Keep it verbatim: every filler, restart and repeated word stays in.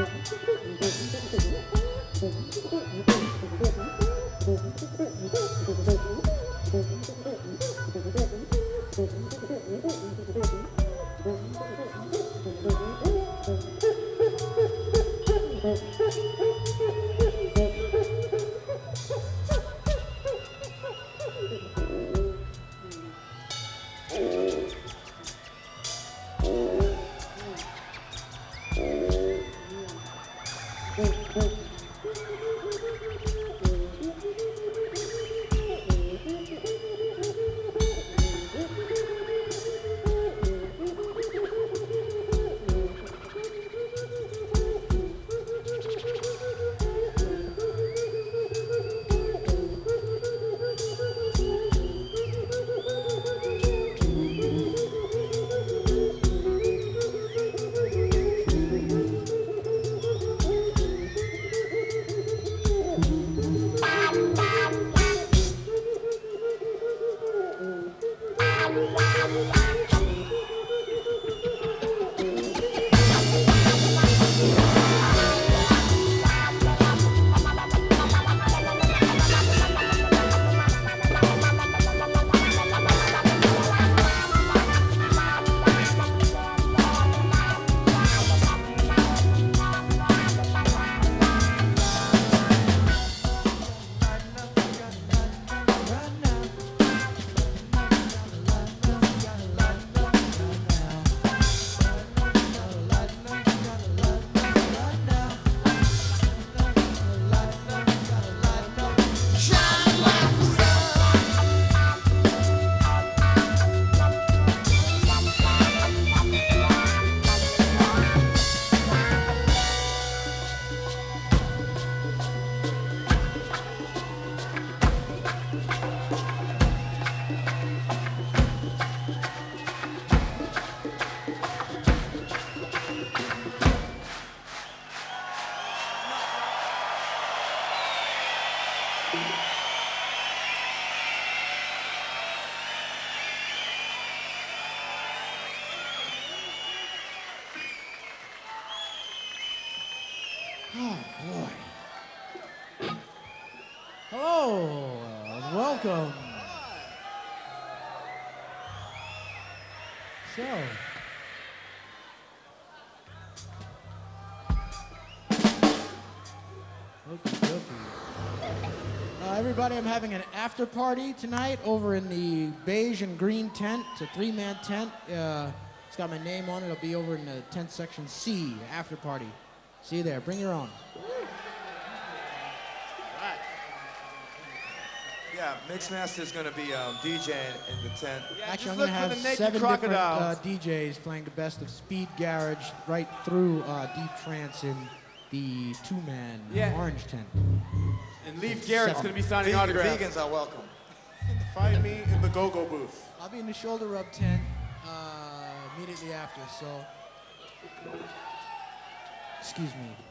Oh, boy. Hello, and welcome. So, okey dokey. Uh, everybody, I'm having an after party tonight over in the beige and green tent. It's a three-man tent. Uh, it's got my name on it. It'll be over in the tent section C, after party. See you there. Bring your own. Right. Yeah, Mixmaster's going to be um, DJing in the tent. Yeah, Actually, just I'm look going to for have the naked seven different crocodiles. uh, D Js playing the best of speed garage right through uh, deep trance in the two-man Yeah. orange tent. And Leaf Garrett's Seven. going to be signing Vegan, autographs. vegans are welcome. Find me in the go-go booth. I'll be in the shoulder rub tent uh, immediately after, so excuse me.